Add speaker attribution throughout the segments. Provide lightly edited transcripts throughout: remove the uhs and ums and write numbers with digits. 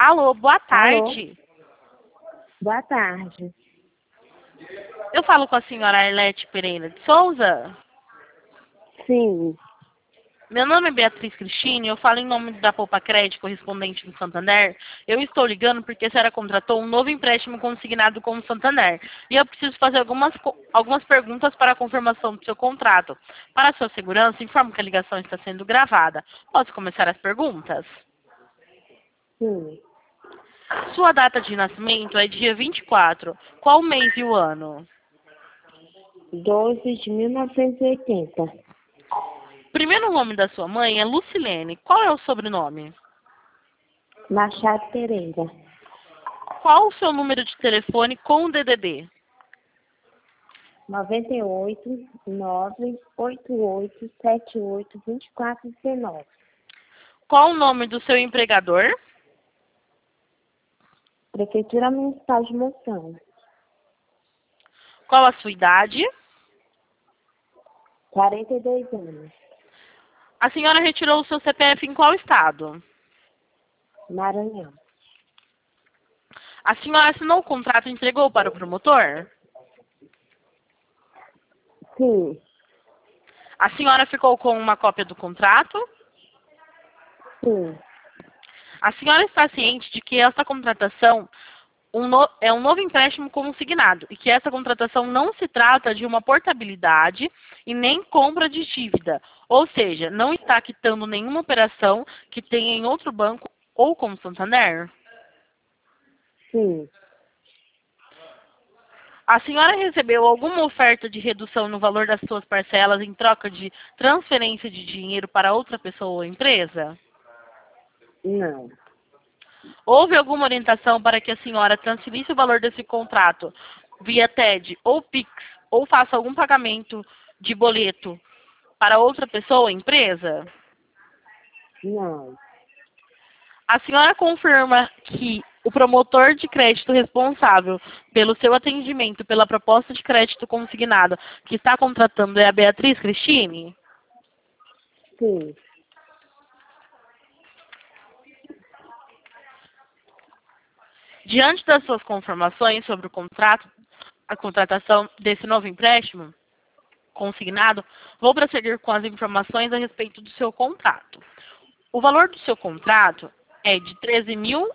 Speaker 1: Alô, boa
Speaker 2: Alô,
Speaker 1: tarde.
Speaker 2: boa tarde.
Speaker 1: Eu falo com a senhora Arlete Pereira de Souza.
Speaker 2: Sim,
Speaker 1: Meu nome é Beatriz Cristine, eu falo em nome da Poupa Crédito, correspondente do Santander. Eu estou ligando porque a senhora contratou um novo empréstimo consignado com o Santander. E eu preciso fazer algumas perguntas para a confirmação do seu contrato. Para a sua segurança, informo que a ligação está sendo gravada. Posso começar as perguntas?
Speaker 2: sim.
Speaker 1: Sua data de nascimento é dia 24. Qual o mês e o ano?
Speaker 2: 12 de 1980.
Speaker 1: Primeiro nome da sua mãe é Lucilene. Qual é o sobrenome?
Speaker 2: Machado Pereira.
Speaker 1: Qual o seu número de telefone com o DDD?
Speaker 2: 98 988 78 24 19.
Speaker 1: Qual o nome do seu empregador?
Speaker 2: Prefeitura Municipal de Monção.
Speaker 1: Qual a sua idade?
Speaker 2: 42 anos.
Speaker 1: A senhora retirou o seu CPF em qual estado?
Speaker 2: Maranhão.
Speaker 1: A senhora assinou o contrato e entregou para o promotor?
Speaker 2: Sim,
Speaker 1: A senhora ficou com uma cópia do contrato?
Speaker 2: sim.
Speaker 1: A senhora está ciente de que essa contratação é um novo empréstimo consignado e que essa contratação não se trata de uma portabilidade e nem compra de dívida, ou seja, não está quitando nenhuma operação que tenha em outro banco ou com o Santander?
Speaker 2: Sim.
Speaker 1: A senhora recebeu alguma oferta de redução no valor das suas parcelas em troca de transferência de dinheiro para outra pessoa ou empresa?
Speaker 2: Não.
Speaker 1: Houve alguma orientação para que a senhora transferisse o valor desse contrato via TED ou Pix ou faça algum pagamento de boleto para outra pessoa ou empresa?
Speaker 2: Não.
Speaker 1: A senhora confirma que o promotor de crédito responsável pelo seu atendimento pela proposta de crédito consignado que está contratando é a Beatriz Cristine?
Speaker 2: Sim.
Speaker 1: Diante das suas confirmações sobre o contrato, a contratação desse novo empréstimo consignado, vou prosseguir com as informações a respeito do seu contrato. O valor do seu contrato é de R$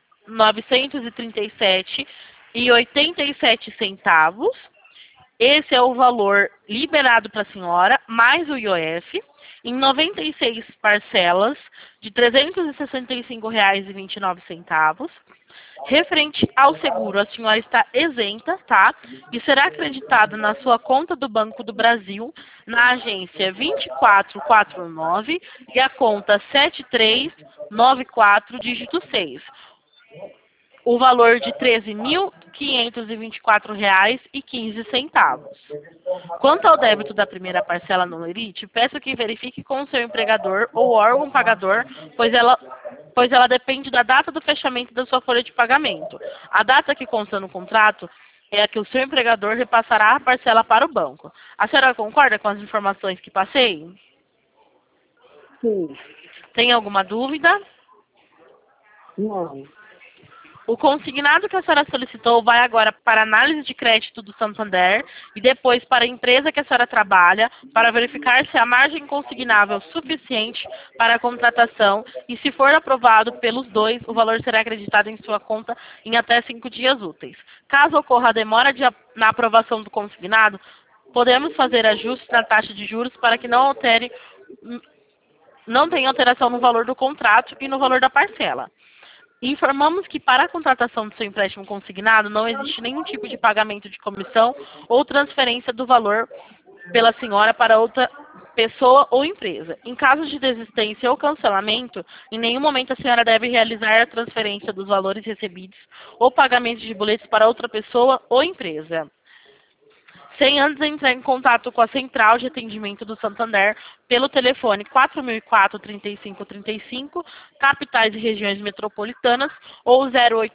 Speaker 1: 13.937,87. Esse é o valor liberado para a senhora, mais o IOF, em 96 parcelas de R$ 365,29. Referente ao seguro, a senhora está isenta, tá? E será acreditada na sua conta do Banco do Brasil, na agência 2449 e a conta 7394, dígito 6. O valor de R$ 13.524,15. Quanto ao débito da primeira parcela no Lerite, peço que verifique com o seu empregador ou órgão pagador, pois ela depende da data do fechamento da sua folha de pagamento. A data que consta no contrato é a que o seu empregador repassará a parcela para o banco. A senhora concorda com as informações que passei?
Speaker 2: Sim.
Speaker 1: Tem alguma dúvida?
Speaker 2: Não.
Speaker 1: O consignado que a senhora solicitou vai agora para análise de crédito do Santander e depois para a empresa que a senhora trabalha para verificar se a margem consignável é suficiente para a contratação e, se for aprovado pelos dois, o valor será acreditado em sua conta em até 5 dias úteis. Caso ocorra a demora na aprovação do consignado, podemos fazer ajustes na taxa de juros para que não tenha alteração no valor do contrato e no valor da parcela. Informamos que para a contratação do seu empréstimo consignado não existe nenhum tipo de pagamento de comissão ou transferência do valor pela senhora para outra pessoa ou empresa. Em caso de desistência ou cancelamento, em nenhum momento a senhora deve realizar a transferência dos valores recebidos ou pagamento de boletos para outra pessoa ou empresa. sem antes entrar em contato com a central de atendimento do Santander pelo telefone 4004-3535, capitais e regiões metropolitanas, ou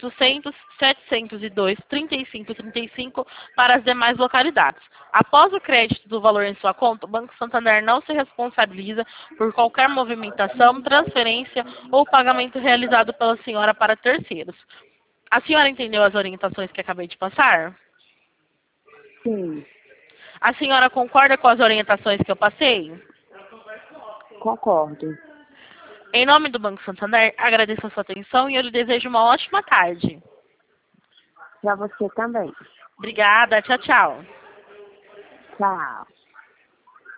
Speaker 1: 0800-702-3535 para as demais localidades. Após o crédito do valor em sua conta, o Banco Santander não se responsabiliza por qualquer movimentação, transferência ou pagamento realizado pela senhora para terceiros. A senhora entendeu as orientações que acabei de passar?
Speaker 2: Sim.
Speaker 1: A senhora concorda com as orientações que eu passei?
Speaker 2: Concordo.
Speaker 1: Em nome do Banco Santander, agradeço a sua atenção e eu lhe desejo uma ótima tarde.
Speaker 2: Para você também.
Speaker 1: Obrigada, tchau, tchau.
Speaker 2: Tchau.